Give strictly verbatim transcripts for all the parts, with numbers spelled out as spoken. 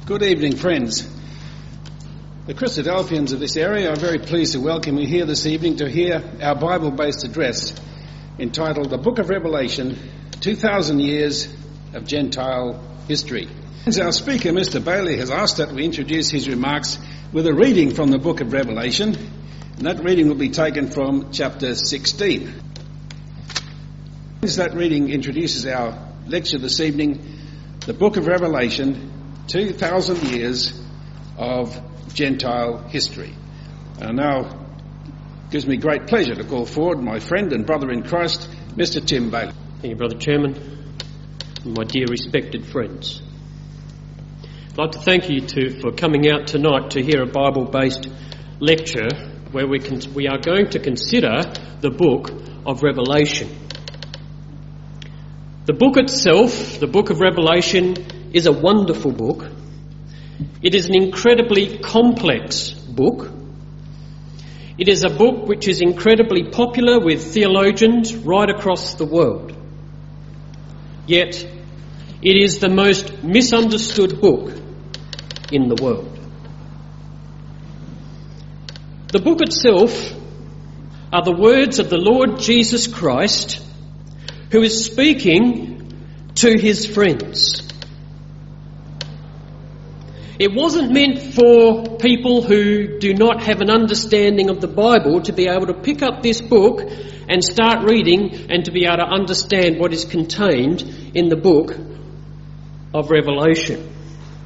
Good evening, friends. The Christadelphians of this area are very pleased to welcome you here this evening to hear our Bible-based address entitled The Book of Revelation, two thousand Years of Gentile History. As our speaker, Mister Bailey, has asked that we introduce his remarks with a reading from the Book of Revelation, and that reading will be taken from chapter sixteen. As that reading introduces our lecture this evening, the Book of Revelation, two thousand Years of Gentile History. And now it gives me great pleasure to call forward my friend and brother in Christ, Mister Tim Bailey. Thank you, Brother Chairman, and my dear respected friends. I'd like to thank you to, for coming out tonight to hear a Bible-based lecture where we, can, we are going to consider the book of Revelation. The book itself, the book of Revelation, is a wonderful book. It is an incredibly complex book. It is a book which is incredibly popular with theologians right across the world. Yet, it is the most misunderstood book in the world. The book itself are the words of the Lord Jesus Christ, who is speaking to his friends. It wasn't meant for people who do not have an understanding of the Bible to be able to pick up this book and start reading and to be able to understand what is contained in the book of Revelation.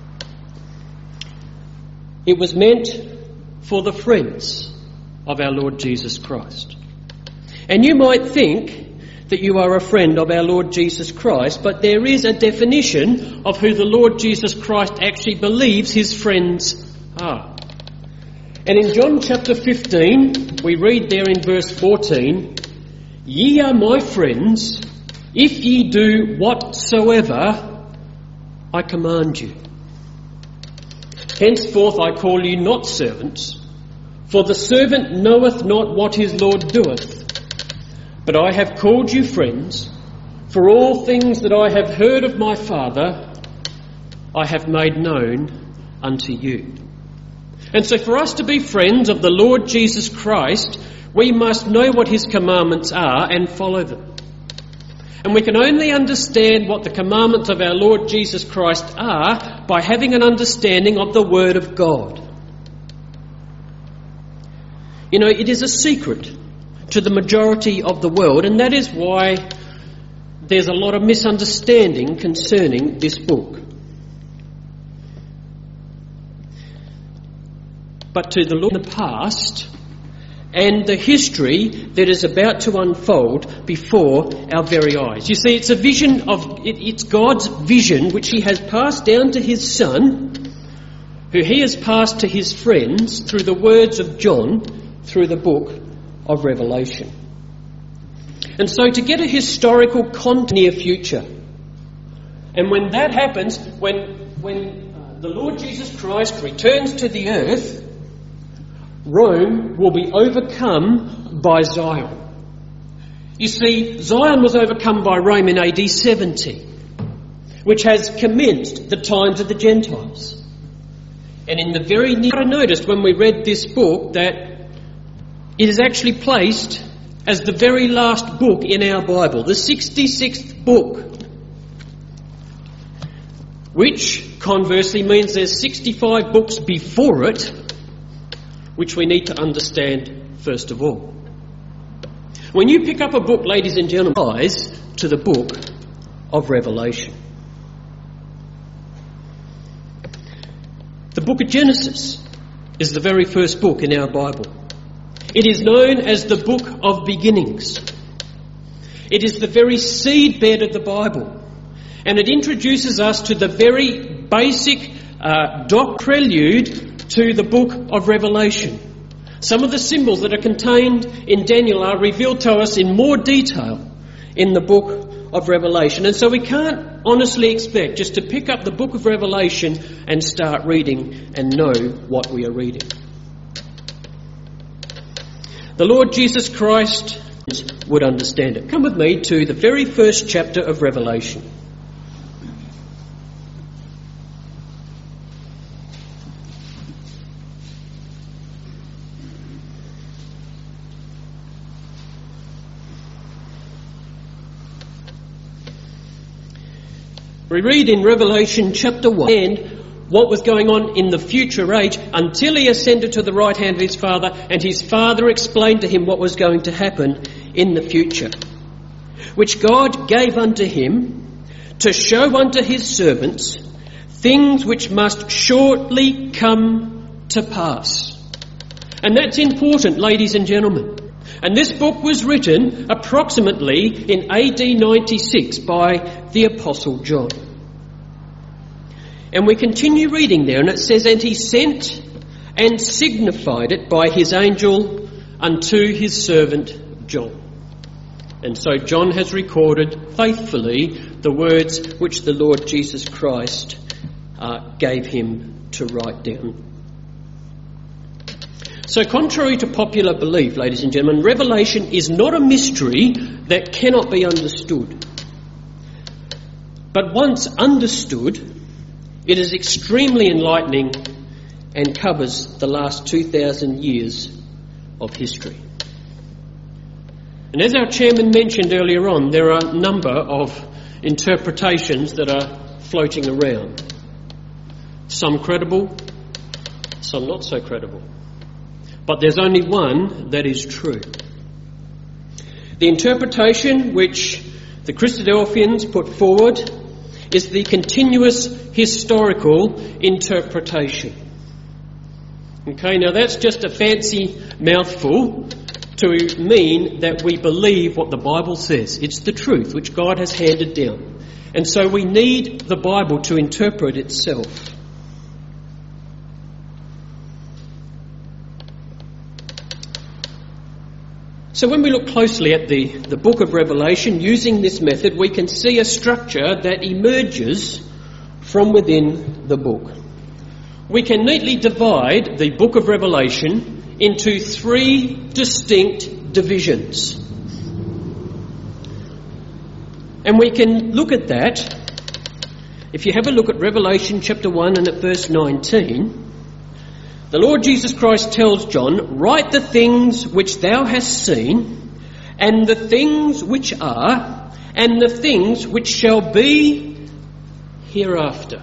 It was meant for the friends of our Lord Jesus Christ. And you might think that you are a friend of our Lord Jesus Christ, but there is a definition of who the Lord Jesus Christ actually believes his friends are. And in John chapter fifteen, we read there in verse fourteen, "Ye are my friends, if ye do whatsoever I command you. Henceforth I call you not servants, for the servant knoweth not what his Lord doeth. But I have called you friends, for all things that I have heard of my Father, I have made known unto you." And so for us to be friends of the Lord Jesus Christ, we must know what his commandments are and follow them. And we can only understand what the commandments of our Lord Jesus Christ are by having an understanding of the Word of God. You know, it is a secret to the majority of the world, and that is why there's a lot of misunderstanding concerning this book. But to the Lord in the past and the history that is about to unfold before our very eyes. You see, it's a vision of, it, it's God's vision which he has passed down to his Son, who he has passed to his friends through the words of John, through the book of Revelation. And so to get a historical context near future, and when that happens, when when uh, the Lord Jesus Christ returns to the earth, Rome will be overcome by Zion. You see, Zion was overcome by Rome in A D seventy, which has commenced the times of the Gentiles. And in the very near, I noticed when we read this book that it is actually placed as the very last book in our Bible, the sixty-sixth book, which conversely means there's sixty-five books before it, which we need to understand first of all. When you pick up a book, ladies and gentlemen, eyes to the book of Revelation. The book of Genesis is the very first book in our Bible. It is known as the book of beginnings. It is the very seedbed of the Bible. And it introduces us to the very basic uh, doc prelude to the book of Revelation. Some of the symbols that are contained in Daniel are revealed to us in more detail in the book of Revelation. And so we can't honestly expect just to pick up the book of Revelation and start reading and know what we are reading. The Lord Jesus Christ would understand it. Come with me to the very first chapter of Revelation. We read in Revelation chapter one and what was going on in the future age until he ascended to the right hand of his Father, and his Father explained to him what was going to happen in the future, which God gave unto him to show unto his servants things which must shortly come to pass. And that's important, ladies and gentlemen. And this book was written approximately in A D ninety-six by the Apostle John. And we continue reading there, and it says, "And he sent and signified it by his angel unto his servant John." And so John has recorded faithfully the words which the Lord Jesus Christ uh, gave him to write down. So contrary to popular belief, ladies and gentlemen, Revelation is not a mystery that cannot be understood. But once understood, it is extremely enlightening and covers the last two thousand years of history. And as our chairman mentioned earlier on, there are a number of interpretations that are floating around. Some credible, some not so credible. But there's only one that is true. The interpretation which the Christadelphians put forward is the continuous historical interpretation. Okay, now that's just a fancy mouthful to mean that we believe what the Bible says. It's the truth which God has handed down. And so we need the Bible to interpret itself. So when we look closely at the, the book of Revelation, using this method, we can see a structure that emerges from within the book. We can neatly divide the book of Revelation into three distinct divisions. And we can look at that. If you have a look at Revelation chapter one and at verse nineteen, the Lord Jesus Christ tells John, "Write the things which thou hast seen, and the things which are, and the things which shall be hereafter."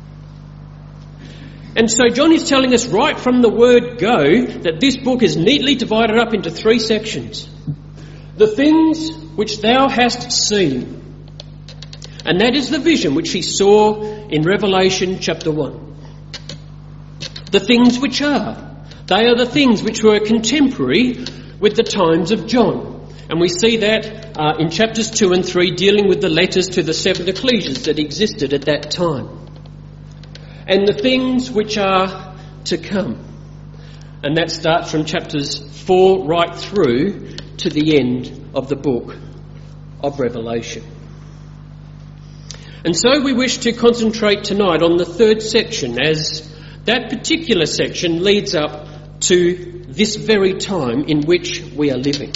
And so John is telling us right from the word go that this book is neatly divided up into three sections. The things which thou hast seen. And that is the vision which he saw in Revelation chapter one. The things which are. They are the things which were contemporary with the times of John. And we see that uh, in chapters two and three dealing with the letters to the seven ecclesias that existed at that time. And the things which are to come. And that starts from chapters four right through to the end of the book of Revelation. And so we wish to concentrate tonight on the third section, as that particular section leads up to this very time in which we are living.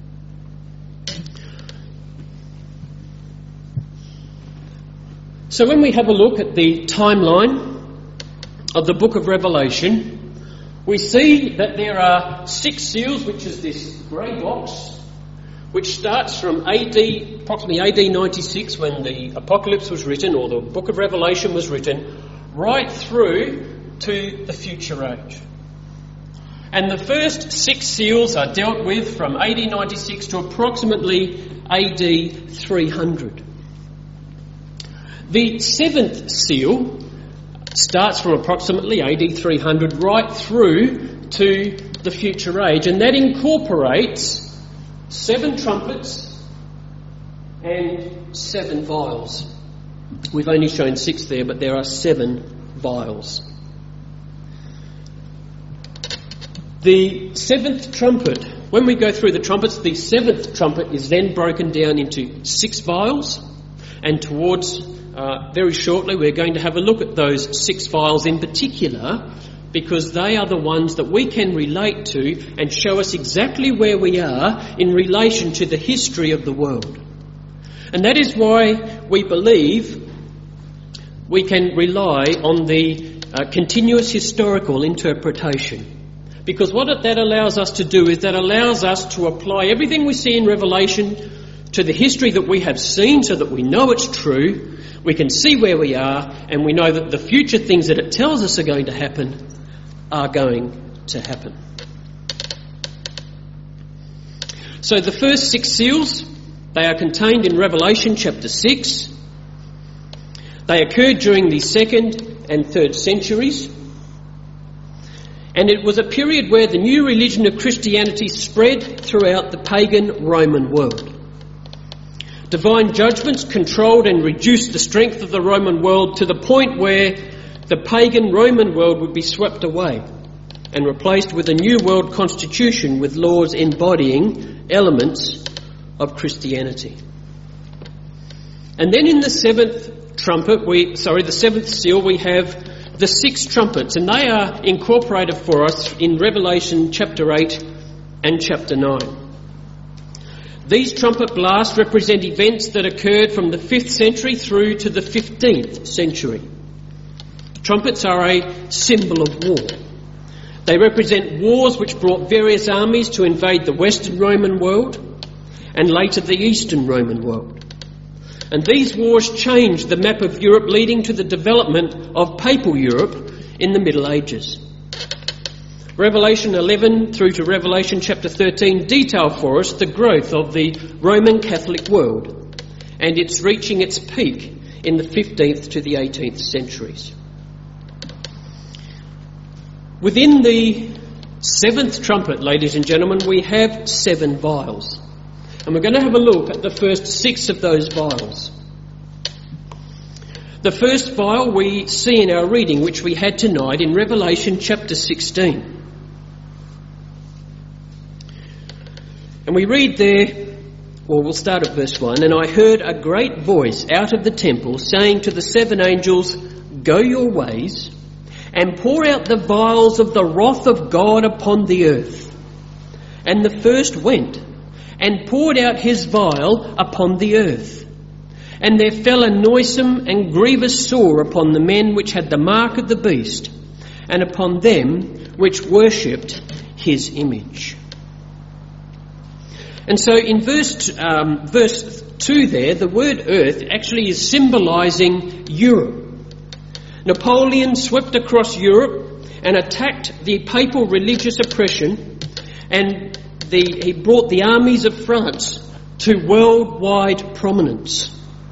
So when we have a look at the timeline of the book of Revelation, we see that there are six seals, which is this grey box, which starts from A D, approximately A D ninety-six, when the Apocalypse was written, or the book of Revelation was written, right through to the future age. And the first six seals are dealt with from A D ninety-six to approximately A D three hundred. The seventh seal starts from approximately A D three hundred right through to the future age, and that incorporates seven trumpets and seven vials. We've only shown six there, but there are seven vials. The seventh trumpet, when we go through the trumpets, the seventh trumpet is then broken down into six vials, and towards uh, very shortly we're going to have a look at those six vials in particular, because they are the ones that we can relate to and show us exactly where we are in relation to the history of the world. And that is why we believe we can rely on the uh, continuous historical interpretation. Because what that allows us to do is that allows us to apply everything we see in Revelation to the history that we have seen so that we know it's true, we can see where we are, and we know that the future things that it tells us are going to happen are going to happen. So the first six seals, they are contained in Revelation chapter six. They occurred during the second and third centuries. And it was a period where the new religion of Christianity spread throughout the pagan Roman world. Divine judgments controlled and reduced the strength of the Roman world to the point where the pagan Roman world would be swept away and replaced with a new world constitution with laws embodying elements of Christianity. And then in the seventh trumpet, we sorry, the seventh seal, we have the six trumpets, and they are incorporated for us in Revelation chapter eight and chapter nine. These trumpet blasts represent events that occurred from the fifth century through to the fifteenth century. Trumpets are a symbol of war. They represent wars which brought various armies to invade the Western Roman world and later the Eastern Roman world. And these wars changed the map of Europe, leading to the development of Papal Europe in the Middle Ages. Revelation eleven through to Revelation chapter thirteen detail for us the growth of the Roman Catholic world and its reaching its peak in the fifteenth to the eighteenth centuries. Within the seventh trumpet, ladies and gentlemen, we have seven vials. And we're going to have a look at the first six of those vials. The first vial we see in our reading, which we had tonight in Revelation chapter sixteen. And we read there, well, we'll start at verse one. And I heard a great voice out of the temple saying to the seven angels, "Go your ways and pour out the vials of the wrath of God upon the earth." And the first went and poured out his vial upon the earth. And there fell a noisome and grievous sore upon the men which had the mark of the beast, and upon them which worshipped his image. And so in verse um, verse two there, the word earth actually is symbolising Europe. Napoleon swept across Europe and attacked the papal religious oppression, and the, he brought the armies of France to worldwide prominence.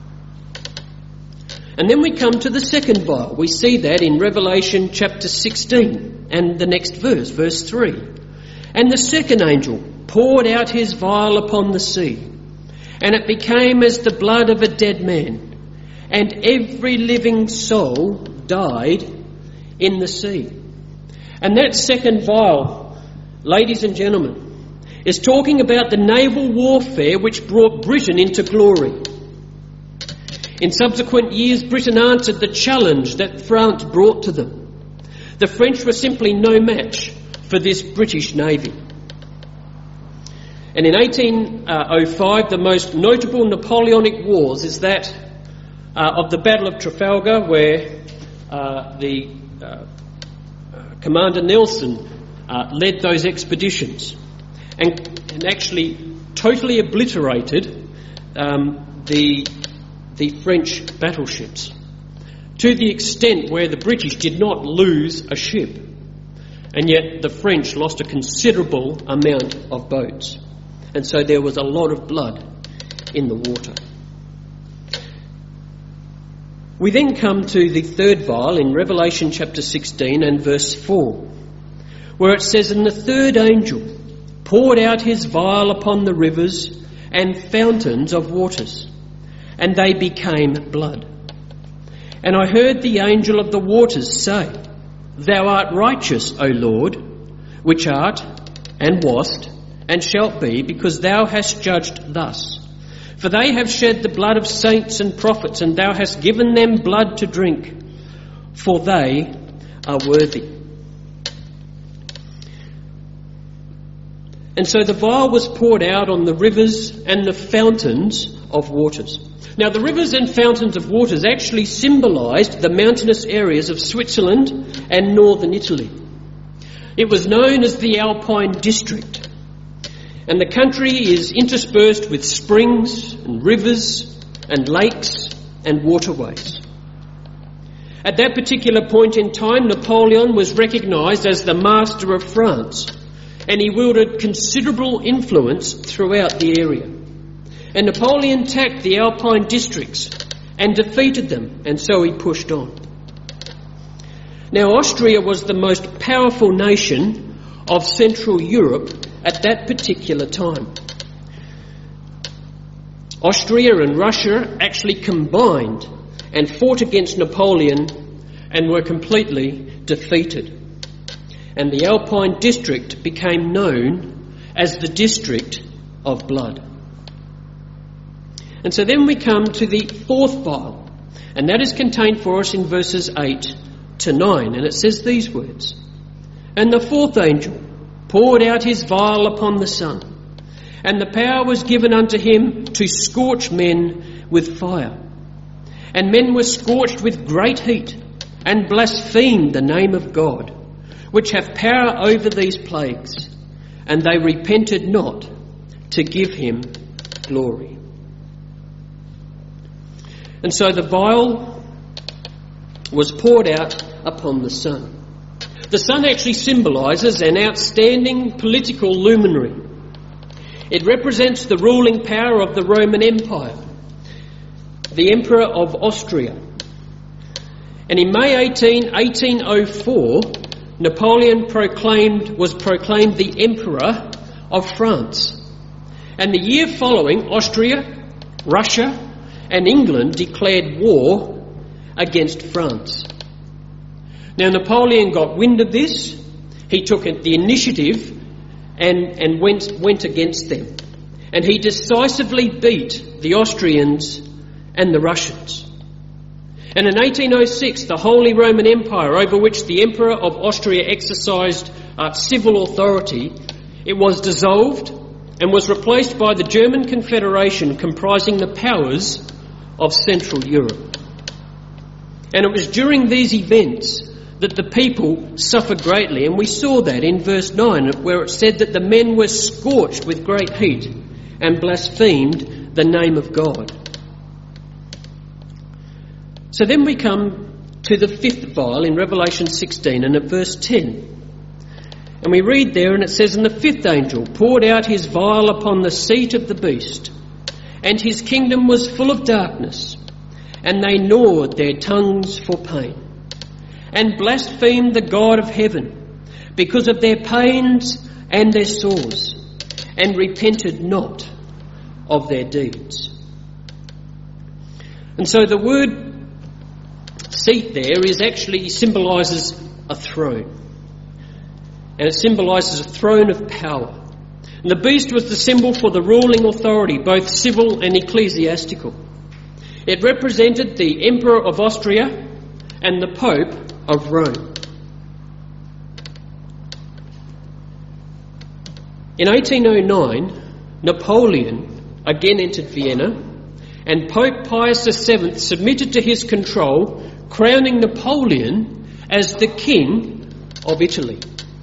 And then we come to the second vial. We see that in Revelation chapter sixteen and the next verse, verse three. And the second angel poured out his vial upon the sea, and it became as the blood of a dead man, and every living soul died in the sea. And that second vial, ladies and gentlemen, is talking about the naval warfare which brought Britain into glory. In subsequent years, Britain answered the challenge that France brought to them. The French were simply no match for this British Navy. And in eighteen oh five, the most notable Napoleonic wars is that uh, of the Battle of Trafalgar, where uh, the uh, Commander Nelson uh, led those expeditions and, and actually totally obliterated um, the the French battleships, to the extent where the British did not lose a ship, and yet the French lost a considerable amount of boats. And so there was a lot of blood in the water. We then come to the third vial in Revelation chapter sixteen and verse four, where it says, "And the third angel poured out his vial upon the rivers and fountains of waters, and they became blood. And I heard the angel of the waters say, Thou art righteous, O Lord, which art and wast and shalt be, because thou hast judged thus. For they have shed the blood of saints and prophets, and thou hast given them blood to drink, for they are worthy." And so the vial was poured out on the rivers and the fountains of waters. Now, the rivers and fountains of waters actually symbolised the mountainous areas of Switzerland and northern Italy. It was known as the Alpine District. And the country is interspersed with springs and rivers and lakes and waterways. At that particular point in time, Napoleon was recognised as the master of France, and he wielded considerable influence throughout the area. And Napoleon attacked the Alpine districts and defeated them, and so he pushed on. Now, Austria was the most powerful nation of Central Europe at that particular time. Austria and Russia actually combined and fought against Napoleon and were completely defeated. And the Alpine district became known as the District of Blood. And so then we come to the fourth vial, and that is contained for us in verses eight to nine, and it says these words: "And the fourth angel poured out his vial upon the sun, and the power was given unto him to scorch men with fire. And men were scorched with great heat, and blasphemed the name of God, which hath power over these plagues, and they repented not to give him glory." And so the vial was poured out upon the sun. The sun actually symbolises an outstanding political luminary. It represents the ruling power of the Roman Empire, the Emperor of Austria. And in May eighteenth, eighteen oh four, Napoleon proclaimed, was proclaimed the Emperor of France. And the year following, Austria, Russia and England declared war against France. Now, Napoleon got wind of this. He took the initiative and, and went, went against them. And he decisively beat the Austrians and the Russians. And in eighteen oh six, the Holy Roman Empire, over which the Emperor of Austria exercised uh, civil authority, it was dissolved and was replaced by the German Confederation, comprising the powers of Central Europe. And it was during these events that the people suffered greatly, and we saw that in verse nine, where it said that the men were scorched with great heat and blasphemed the name of God. So then we come to the fifth vial in Revelation sixteen, and at verse ten. And we read there, and it says, "And the fifth angel poured out his vial upon the seat of the beast, and his kingdom was full of darkness, and they gnawed their tongues for pain, and blasphemed the God of heaven because of their pains and their sores, and repented not of their deeds." And so the word seat there is actually symbolises a throne. And it symbolises a throne of power. And the beast was the symbol for the ruling authority, both civil and ecclesiastical. It represented the Emperor of Austria and the Pope of Rome. In eighteen oh nine, Napoleon again entered Vienna, and Pope Pius the seventh submitted to his control, crowning Napoleon as the King of Italy.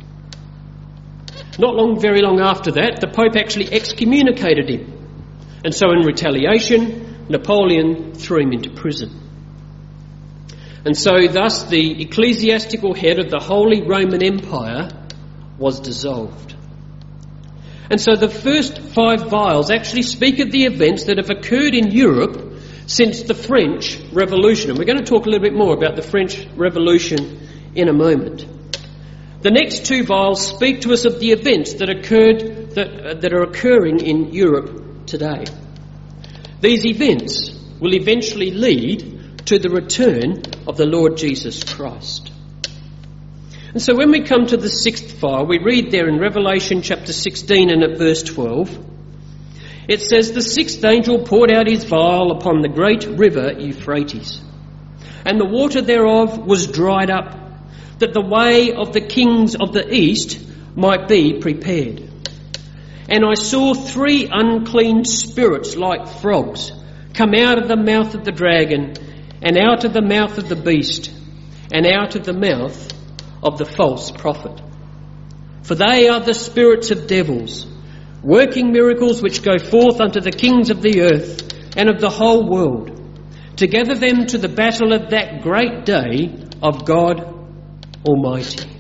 Not long, very long after that, the Pope actually excommunicated him. And so in retaliation, Napoleon threw him into prison. And so thus the ecclesiastical head of the Holy Roman Empire was dissolved. And so the first five vials actually speak of the events that have occurred in Europe since the French Revolution. And we're going to talk a little bit more about the French Revolution in a moment. The next two vials speak to us of the events that occurred, that, uh, that are occurring in Europe today. These events will eventually lead to the return of the Lord Jesus Christ. And so when we come to the sixth vial, we read there in Revelation chapter sixteen and at verse twelve, it says, "The sixth angel poured out his vial upon the great river Euphrates, and the water thereof was dried up, that the way of the kings of the east might be prepared. And I saw three unclean spirits like frogs come out of the mouth of the dragon, and out of the mouth of the beast, and out of the mouth of the false prophet. For they are the spirits of devils, working miracles which go forth unto the kings of the earth and of the whole world, to gather them to the battle of that great day of God Almighty.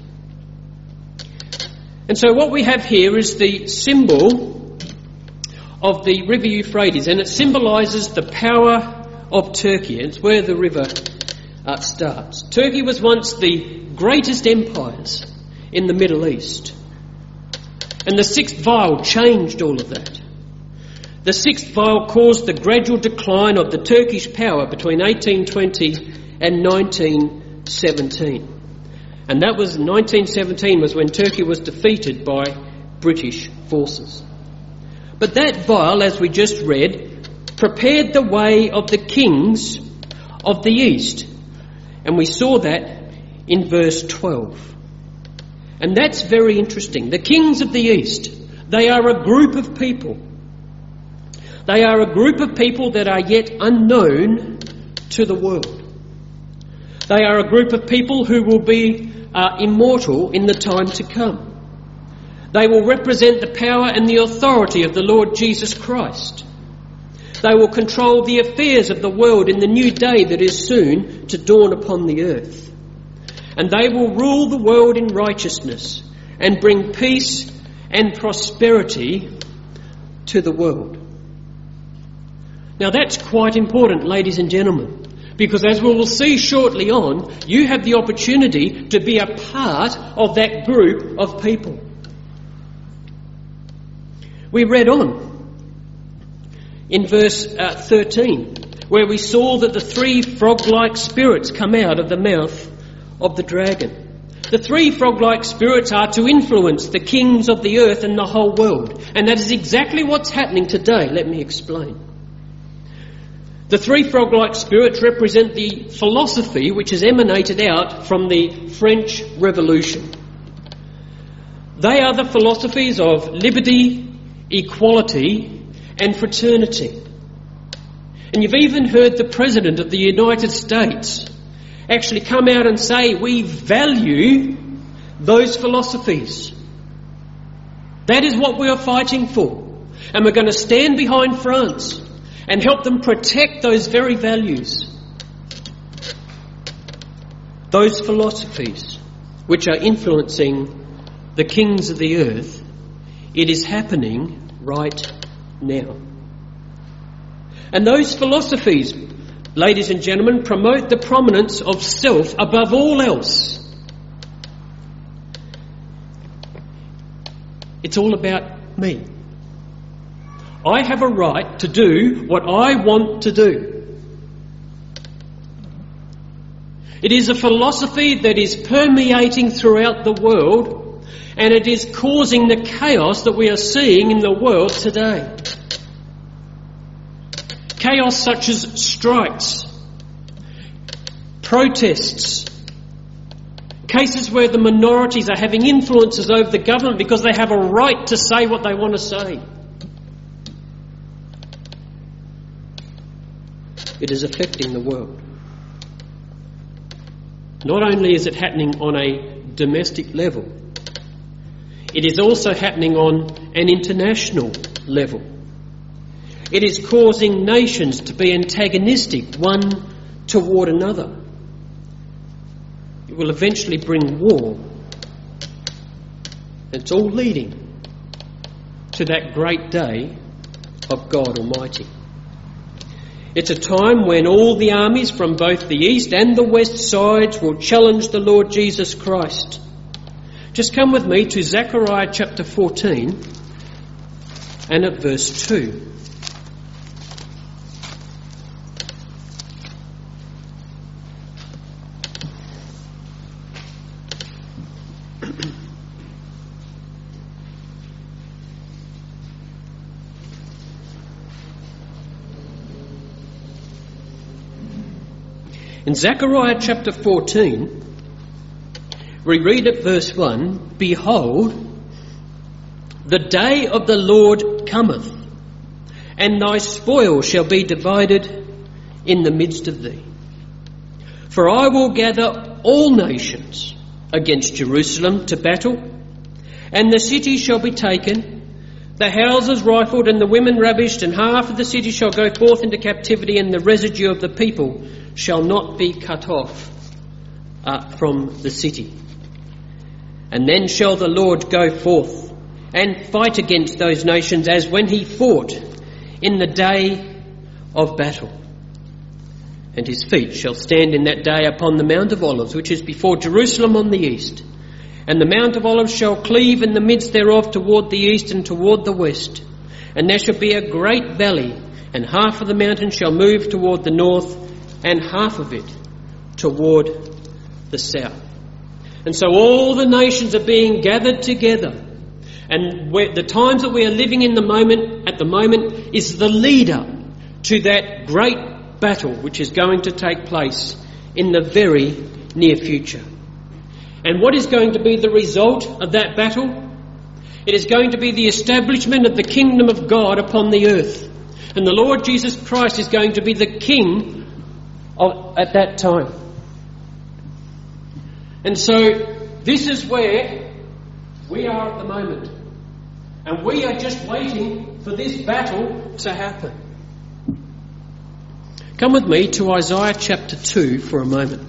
And so what we have here is the symbol of the river Euphrates, and it symbolises the power of Turkey. It's where the river uh, starts. Turkey was once the greatest empires in the Middle East. And the sixth vial changed all of that. The sixth vial caused the gradual decline of the Turkish power between eighteen twenty and nineteen seventeen. And that was nineteen seventeen was when Turkey was defeated by British forces. But that vial, as we just read, prepared the way of the kings of the East. And we saw that in verse twelve. And that's very interesting. The kings of the East, they are a group of people. They are a group of people that are yet unknown to the world. They are a group of people who will be uh, immortal in the time to come. They will represent the power and the authority of the Lord Jesus Christ. They will control the affairs of the world in the new day that is soon to dawn upon the earth. And they will rule the world in righteousness and bring peace and prosperity to the world. Now that's quite important, ladies and gentlemen, because as we will see shortly on, you have the opportunity to be a part of that group of people. We read on in verse uh, thirteen, where we saw that the three frog-like spirits come out of the mouth of the dragon. The three frog-like spirits are to influence the kings of the earth and the whole world. And that is exactly what's happening today. Let me explain. The three frog-like spirits represent the philosophy which has emanated out from the French Revolution. They are the philosophies of liberty, equality and fraternity. And you've even heard the President of the United States actually come out and say, we value those philosophies. That is what we are fighting for. And we're going to stand behind France and help them protect those very values. Those philosophies which are influencing the kings of the earth, it is happening right now. And those philosophies, ladies and gentlemen, promote the prominence of self above all else. It's all about me. I have a right to do what I want to do. It is a philosophy that is permeating throughout the world, and it is causing the chaos that we are seeing in the world today. Chaos such as strikes, protests, cases where the minorities are having influences over the government because they have a right to say what they want to say. It is affecting the world. Not only is it happening on a domestic level, it is also happening on an international level. It is causing nations to be antagonistic one toward another. It will eventually bring war. It's all leading to that great day of God Almighty. It's a time when all the armies from both the east and the west sides will challenge the Lord Jesus Christ. Just come with me to Zechariah chapter fourteen and at verse two. In Zechariah chapter fourteen, we read at verse one, Behold, the day of the Lord cometh, and thy spoil shall be divided in the midst of thee. For I will gather all nations against Jerusalem to battle, and the city shall be taken, the houses rifled and the women ravished, and half of the city shall go forth into captivity, and the residue of the people shall not be cut off uh, from the city. And then shall the Lord go forth and fight against those nations as when he fought in the day of battle. And his feet shall stand in that day upon the Mount of Olives, which is before Jerusalem on the east. And the Mount of Olives shall cleave in the midst thereof toward the east and toward the west. And there shall be a great valley, and half of the mountain shall move toward the north, and half of it toward the south. And so all the nations are being gathered together. And the times that we are living in the moment, at the moment, is the leader to that great battle which is going to take place in the very near future. And what is going to be the result of that battle? It is going to be the establishment of the kingdom of God upon the earth. And the Lord Jesus Christ is going to be the king of, at that time. And so this is where we are at the moment. And we are just waiting for this battle to happen. Come with me to Isaiah chapter two for a moment.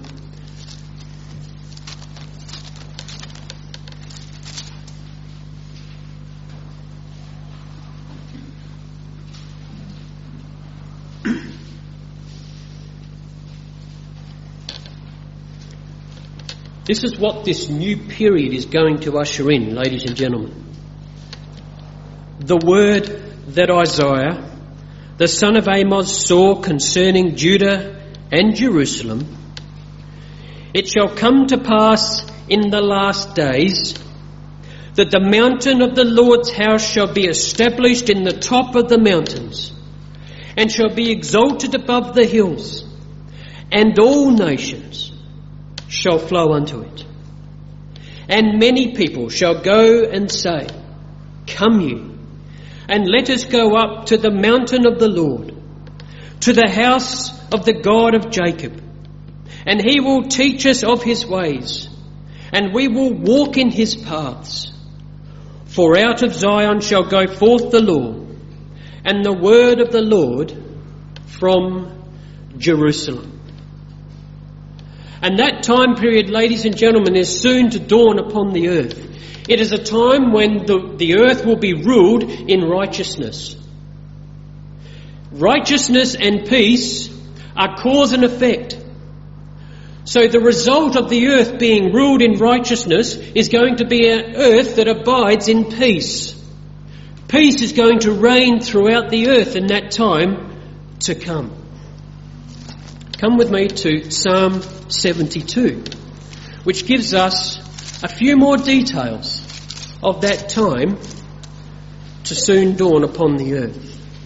This is what this new period is going to usher in, ladies and gentlemen. The word that Isaiah, the son of Amos, saw concerning Judah and Jerusalem: it shall come to pass in the last days that the mountain of the Lord's house shall be established in the top of the mountains, and shall be exalted above the hills, and all nations shall flow unto it. And many people shall go and say, Come ye, and let us go up to the mountain of the Lord, to the house of the God of Jacob. And he will teach us of his ways, and we will walk in his paths. For out of Zion shall go forth the law, and the word of the Lord from Jerusalem. And that time period, ladies and gentlemen, is soon to dawn upon the earth. It is a time when the, the earth will be ruled in righteousness. Righteousness and peace are cause and effect. So the result of the earth being ruled in righteousness is going to be an earth that abides in peace. Peace is going to reign throughout the earth in that time to come. Come with me to Psalm seventy-two, which gives us a few more details of that time to soon dawn upon the earth.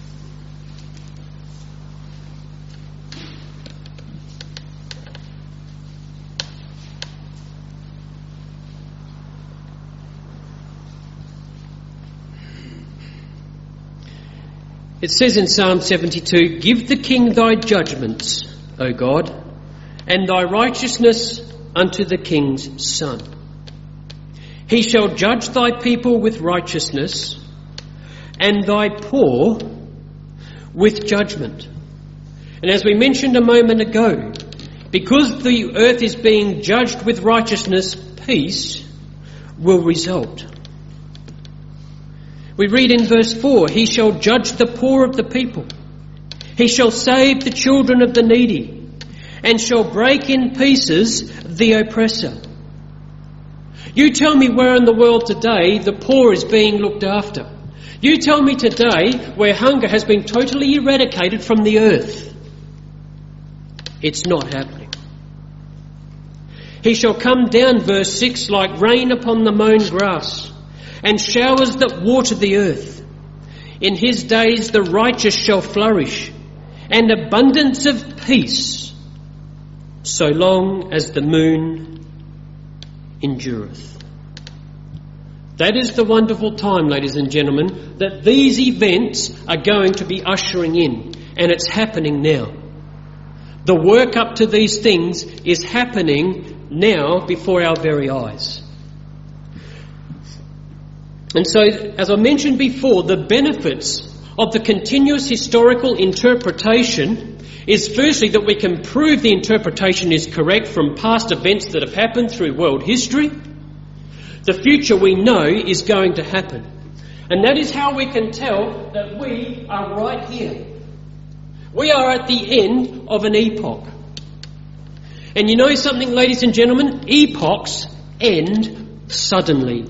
It says in Psalm seventy-two, Give the king thy judgments, O God, and thy righteousness unto the king's son. He shall judge thy people with righteousness, and thy poor with judgment. And as we mentioned a moment ago, because the earth is being judged with righteousness, peace will result. We read in verse four, He shall judge the poor of the people. He shall save the children of the needy, and shall break in pieces the oppressor. You tell me where in the world today the poor is being looked after. You tell me today where hunger has been totally eradicated from the earth. It's not happening. He shall come down, verse six, like rain upon the mown grass, and showers that water the earth. In his days the righteous shall flourish, and abundance of peace, so long as the moon endureth. That is the wonderful time, ladies and gentlemen, that these events are going to be ushering in, and it's happening now. The work up to these things is happening now before our very eyes. And so, as I mentioned before, the benefits of the continuous historical interpretation is firstly that we can prove the interpretation is correct from past events that have happened through world history. The future we know is going to happen. And that is how we can tell that we are right here. We are at the end of an epoch. And you know something, ladies and gentlemen? Epochs end suddenly.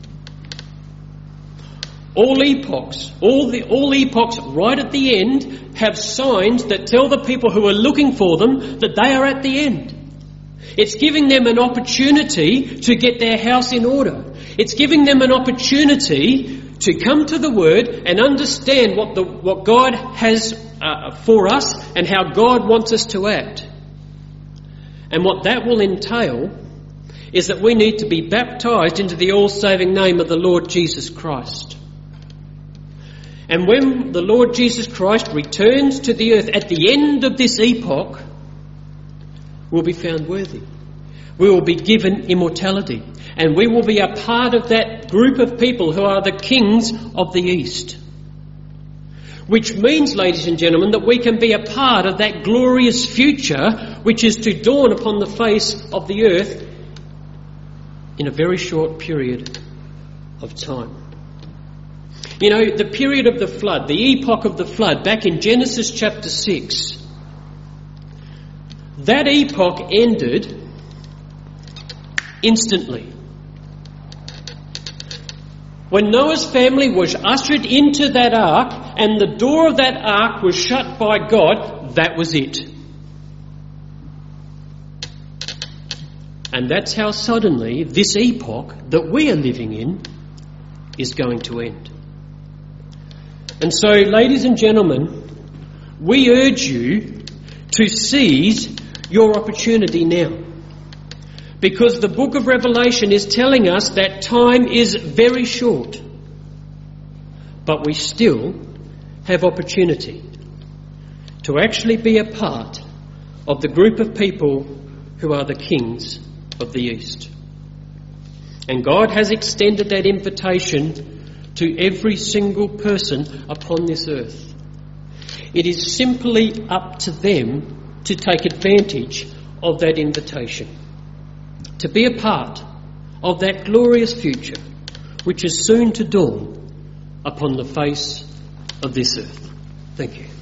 All epochs, all the all epochs right at the end have signs that tell the people who are looking for them that they are at the end. It's giving them an opportunity to get their house in order. It's giving them an opportunity to come to the Word and understand what the what God has uh, for us and how God wants us to act. And what that will entail is that we need to be baptised into the all-saving name of the Lord Jesus Christ. And when the Lord Jesus Christ returns to the earth at the end of this epoch, we'll be found worthy. We will be given immortality. And we will be a part of that group of people who are the kings of the East. Which means, ladies and gentlemen, that we can be a part of that glorious future which is to dawn upon the face of the earth in a very short period of time. You know, the period of the flood, the epoch of the flood, back in Genesis chapter six, that epoch ended instantly. When Noah's family was ushered into that ark and the door of that ark was shut by God, that was it. And that's how suddenly this epoch that we are living in is going to end. And so, ladies and gentlemen, we urge you to seize your opportunity now. Because the book of Revelation is telling us that time is very short. But we still have opportunity to actually be a part of the group of people who are the kings of the East. And God has extended that invitation to every single person upon this earth. It is simply up to them to take advantage of that invitation, to be a part of that glorious future which is soon to dawn upon the face of this earth. Thank you.